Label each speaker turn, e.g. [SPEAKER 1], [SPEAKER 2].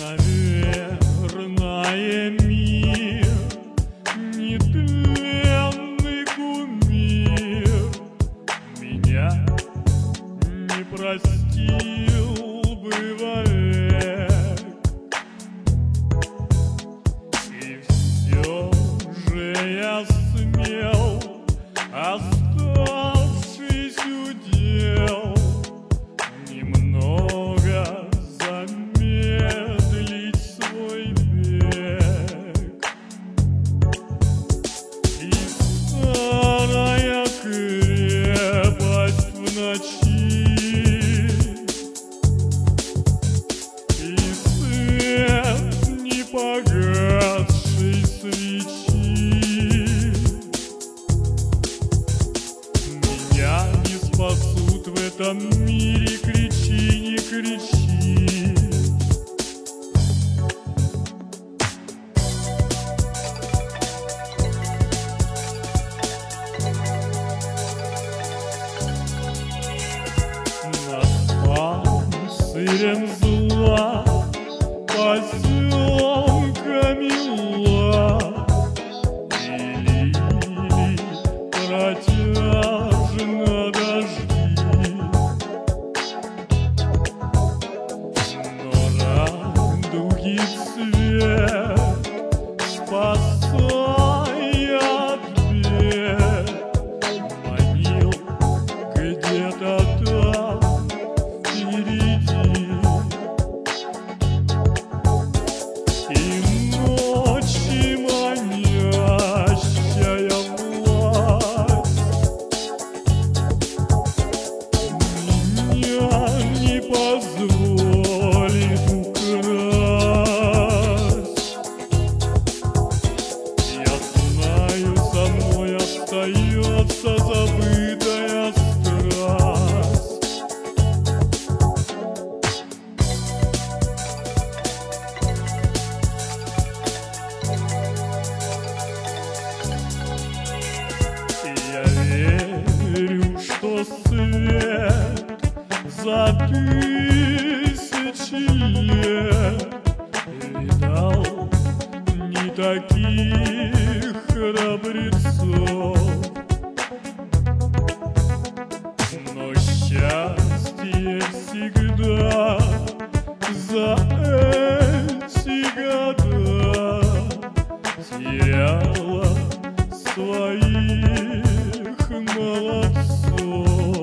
[SPEAKER 1] Наверное, мир нетленный кумир меня не простил бы вовек. И все же я смел, оставшись удел, немного замедлить свой бег. И старая крепость в ночи, и свет непогасшей свечи меня не спасут в этом мире, кричи, не кричи. Над панцирем зла поселками мла и лили протяжно дожди. Но радуги цвет, спасая от бед, манил где-то там впереди. И ночи манящая власть меня не позволит украсть. Я знаю, со мной остается забытая страсть. Я верю, что свет за тысячи лет видал не таких храбрецов. Но счастье всегда за эти года теряло своих молодцов.